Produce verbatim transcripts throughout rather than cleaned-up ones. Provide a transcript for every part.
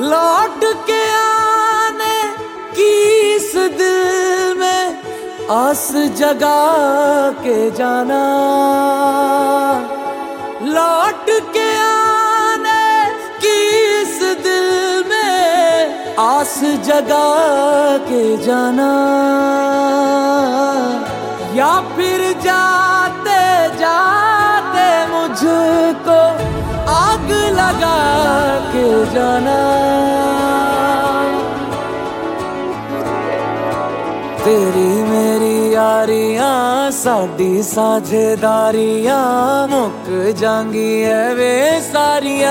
लौट के आने की इस दिल में आस जगा के जाना, लौट के आने की इस दिल में आस जगा के जाना, या फिर जाते जाते मुझको आग लगा के जाना। तेरी मेरी यारियां साडी साझेदारियां मुक जांगी है वे सारियां,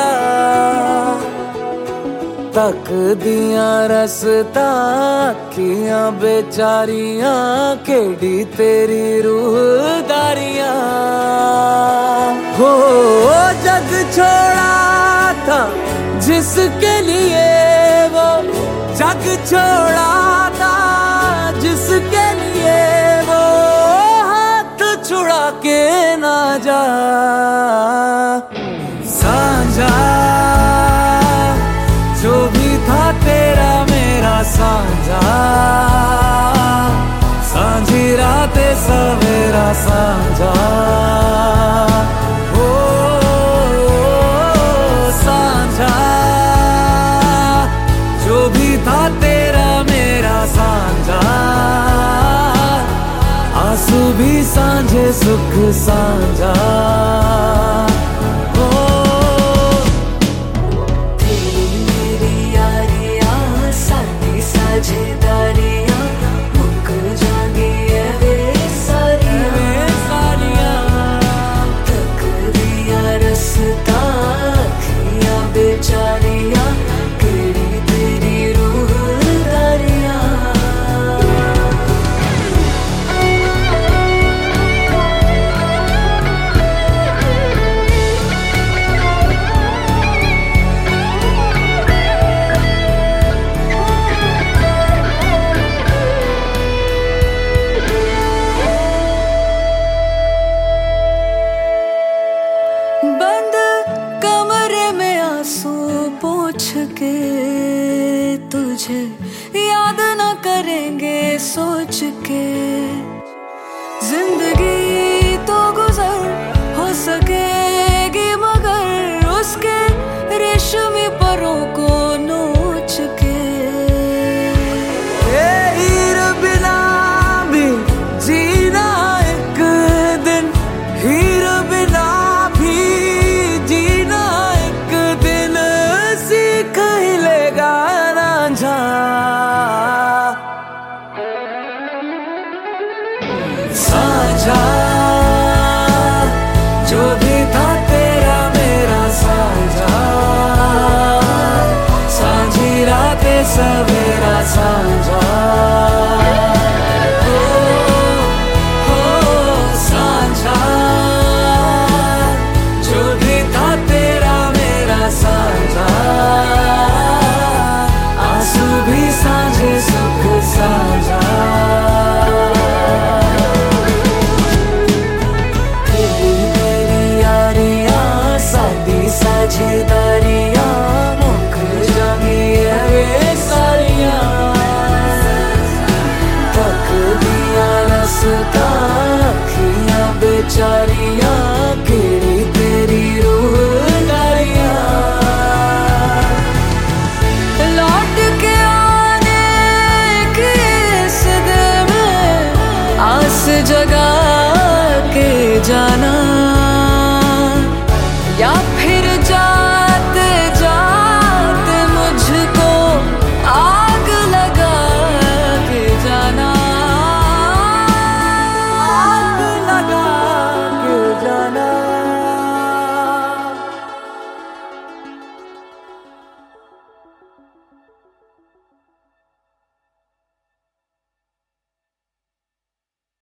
तक दियां रसता अखियां बेचारियां केड़ी तेरी रूहदारियां। हो जग छोड़ा था जिसके लिए वो, जग छोड़ा था जिसके लिए वो हाथ छुड़ा के ना जा। साझा जो भी था तेरा मेरा साझा, सांझी रातें सवेरा साझा। ओ साझा जो भी था तेरा मेरा साझा, आंसू भी सांझे सुख साझा। साझेदारियां मुक जांगी है वे सारियां, तक दिया रसता अखियां बेचारियां केड़ी तेरी रूहदारियां। बंद कमरे में आंसू पोंछ के तुझे याद न करेंगे सोच के, जिंदगी तो गुजर हो सकेगी मगर उसके रेशमी परों को नोच के। हीर बिना भी जीना एक दिन, हीर बिना साझा जो भी था तेरा मेरा साझा, सांझी रातें सब